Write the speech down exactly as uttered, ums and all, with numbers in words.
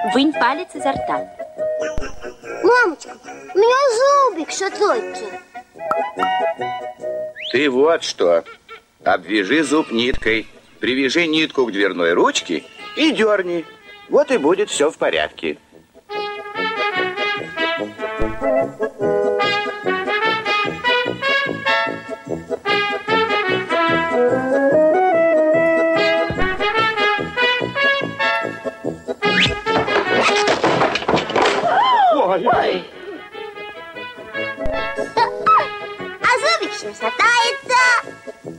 Вынь палец изо рта. Мамочка, у меня зубик шатается. Ты вот что. Обвяжи зуб ниткой, привяжи нитку к дверной ручке и дерни. Вот и будет все в порядке. Ой. Ой. А зубик все шатается.